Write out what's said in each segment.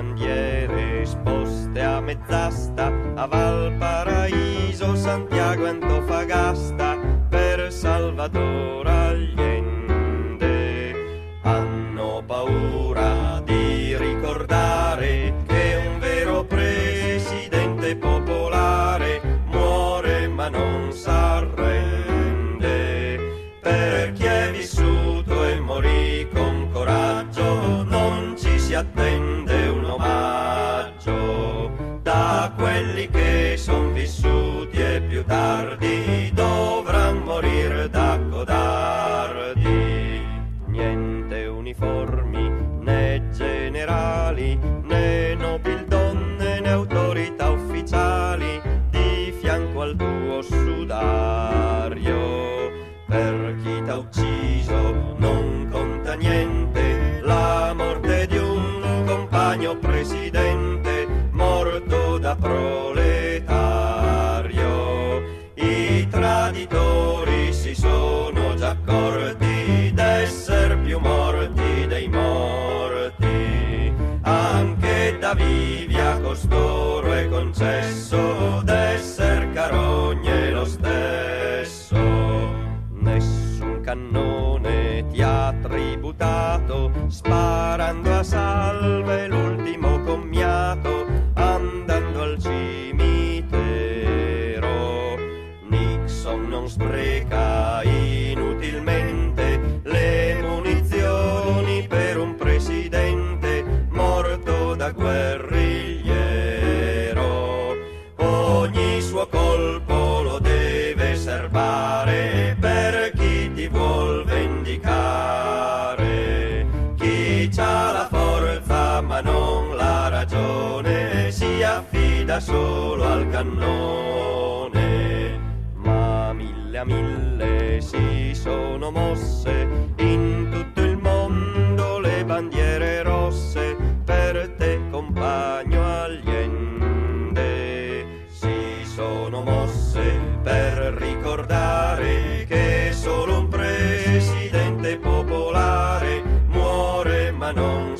bandiere esposte a mezz'asta, a Valparaíso, Santiago e Antofagasta, per Salvador Allende. Hanno paura di ricordare che un vero presidente popolare muore ma non s'arrende. Per chi è vissuto e morì con coraggio non ci si attende un omaggio. Da quelli che son vissuti e più tardi dovran morir da codardi. Niente uniformi né generali né nobildonne né autorità ufficiali di fianco al tuo sudario. Per chi t'ha ucciso non conta niente la morte di un compagno presidente morto da proletario. I traditori si sono già accorti d'esser più morti dei morti. Anche da vivi a costoro è concesso d'esser carogne lo stesso. Nessun cannone ti ha tributato, sparando a salve l'ultimo commiato, andando al cimitero. Nixon non spreca inutilmente le munizioni per un presidente morto da guerrigliero. Ogni suo colpo lo deve serbare per chi ti vuol vendicare. Chi c'ha la forza ma non la ragione si affida solo al cannone. Ma mille a mille si sono mosse in tutto il mondo le bandiere rosse per te compagno Allende. Si sono mosse per ricordare che solo un presidente popolare muore ma non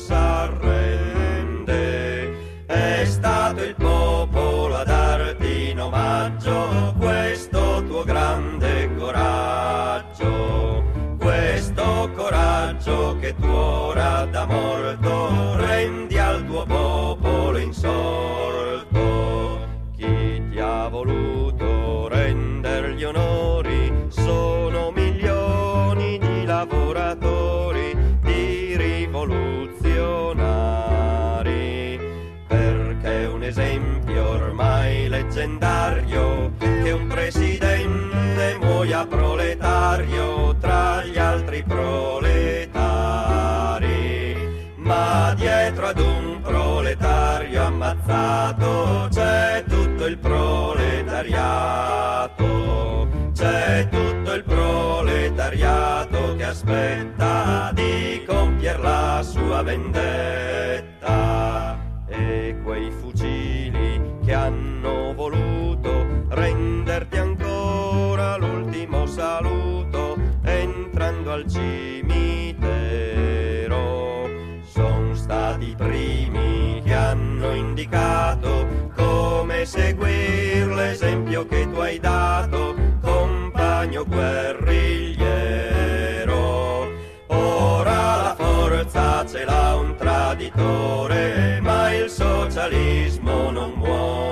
s'arrende. È stato il popolo a darti in omaggio questo tuo grande coraggio. Questo coraggio che tu ora da morto rendi al tuo popolo insorto. Chi ti ha voluto rendere gli onori sono milioni di lavoratori, di rivoluzionari. Perché un esempio ormai leggendario che un presidente muoia proletario tra gli altri proletari. Ma dietro ad un proletario ammazzato c'è tutto il proletariato. C'è tutto il proletariato che aspetta di compiere la sua vendetta. E quei fucili che hanno voluto renderti ancora l'ultimo saluto entrando al cimitero son stati i primi che hanno indicato come seguir l'esempio che tu hai dato, compagno guerrigliero. Ora la forza ce l'ha un traditore, ma il socialismo non muore.